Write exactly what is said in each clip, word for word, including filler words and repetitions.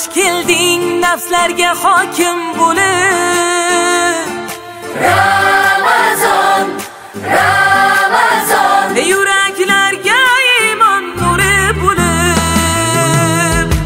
Xush kelding nafslarga hokim bo'lib. Ramazon, Ramazon, yuraklarga iymon nuri bo'lib.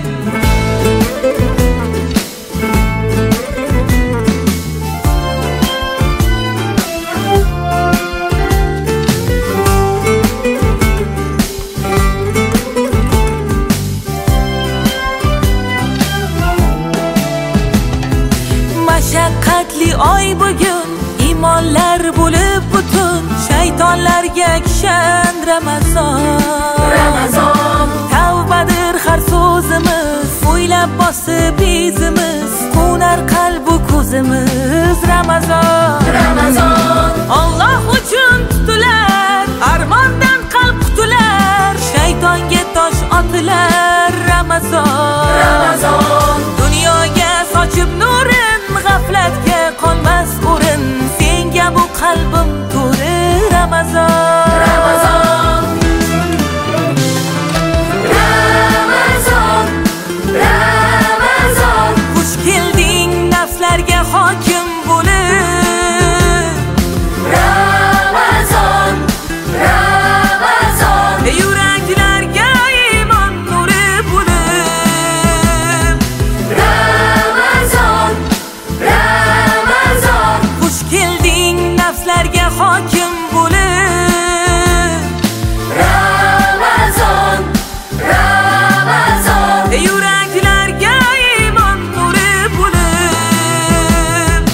Mashaqqatli oy bugun, imonlar bo'lib butun, shaytonlarga kishan Ramazon. Ramazon, Tavbadir har so'zimiz, o'ylab bosib izimiz, qo'nar qalbu ko'zimiz. Ramazon, Ramazon, Alloh uchun tutilar, armondan qalb qutular, shaytonga tosh otilar. Ramazon, Ramazon, dunyoga sochib nurin, g'aflatga qolmas o'rin, senga bu qalbim to'ri. Ramazon, Ramazon, Ramazon, Ramazon, xush kelding nafslarga hokim bo'lib. Ramazon, Ramazon, yuraklarga iymon nuri bo'lib. Ramazon, Ramazon, Xush kelding nafslarga hokim bo'lib. Ramazon, Ramazon, yuraklarga iymon nuri bo'lib.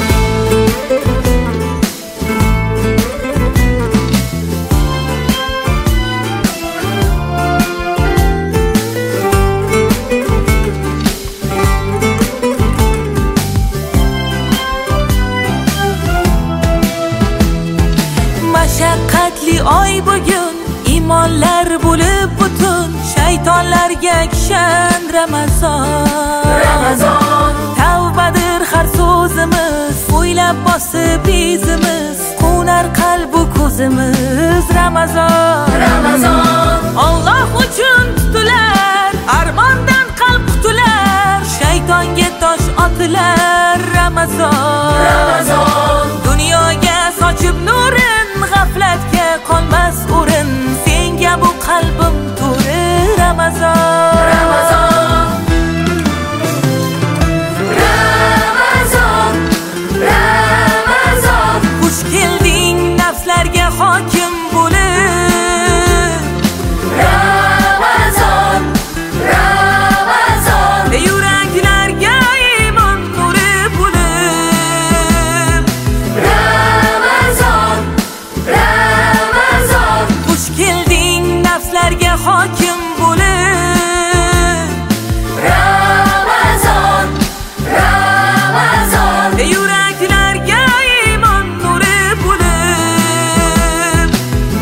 Mashaqqatli oy bugun, imonlar bo'lib butun, shaytonlarga kishan Ramazon. Ramazon, Tavbadir har so'zimiz, o'ylab bosib izimiz, qo'nar qalbu ko'zimiz. Ramazon, Ramazon, Alloh uchun tutilar, armondan qalb qutular, shaytonga tosh otilar. Ramazon, Ramazon, dunyoga sochib nurin, g'aflatga qolmas o'rin, senga bu qalbim to'ri. Ramazon, Ramazon, Ramazon, Ramazon, xush kelding nafslarga hokim bo'lib. Ramazon, Ramazon, yuraklarga iymon nuri bo'lib. Ramazon, Ramazon, Xush kelding nafslarga hokim bo'lib. Ramazon, Ramazon, yuraklarga iymon nuri bo'lib.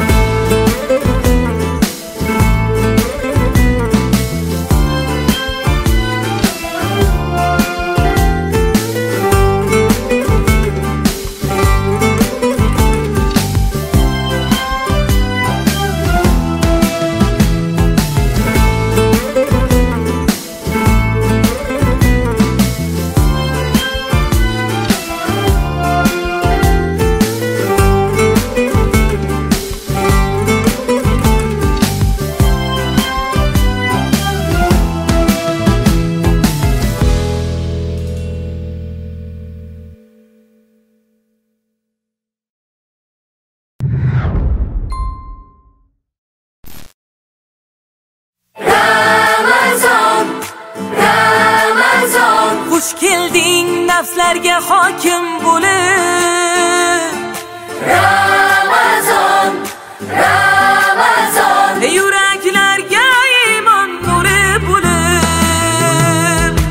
Ramazon, Ramazon, Xush kelding nafslarga hokim bo'lib. Ramazon, Ramazon, yuraklarga iymon nuri bo'lib.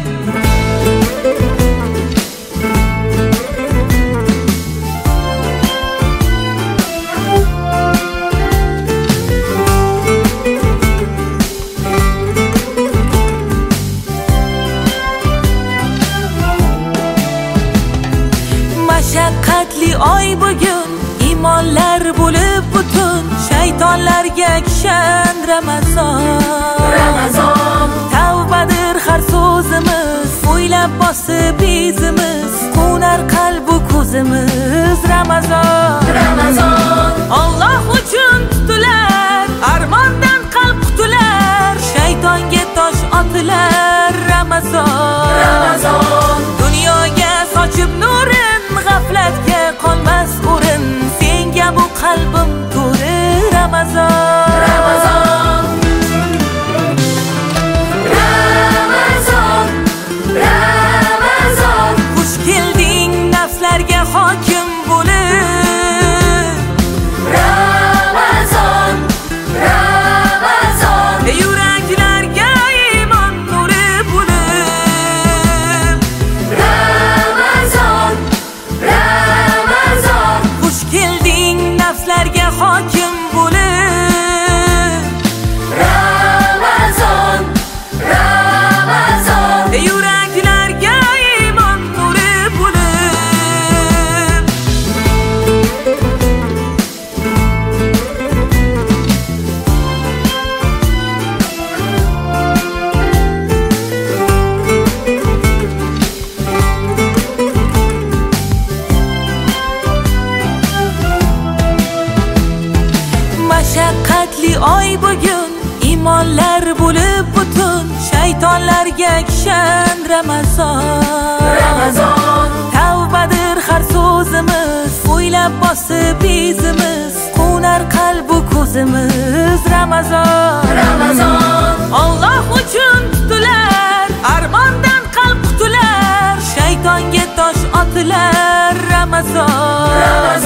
Mashaqqatli oy bugun, imonlar bo'lib butun, shaytonlarga kishan Ramazon. Ramazon, Tavbadir har so'zimiz, Bo'ylab bosib izimiz, qo'nar qalbu ko'zimiz. Ramazon, Ramazon, Alloh uchun tutilar, armondan qalb qutular, shaytonga tosh otilar. Ramazon, Ramazon, dunyoga sochib nurin, g'aflatga qolmas o'rin, senga bu qalbim to'ri. Ramazon, Ramazon, Ramazon, Ramazon, xush kelding nafslarga hokim bo'lib. Ramazon, Ramazon, Yuraklarga iymon nuri bo'lib. Ramazon, Ramazon, Xush kelding nafslarga hokim bo'lib. Ramazon, Ramazon, Yuraklarga iymon nuri bo'lib. Mashaqqatli oy bugun, imonlar bo'lib butun, shaytonlarga kishan. Ramazon, Ramazon, tavbadir har so'zimiz, bo'ylab bosib izimiz, qo'nar qalbu ko'zimiz. Ramazon, Ramazon, Alloh uchun tutilar, armondan qalb qutular, shaytonga tosh otilar. Ramazon,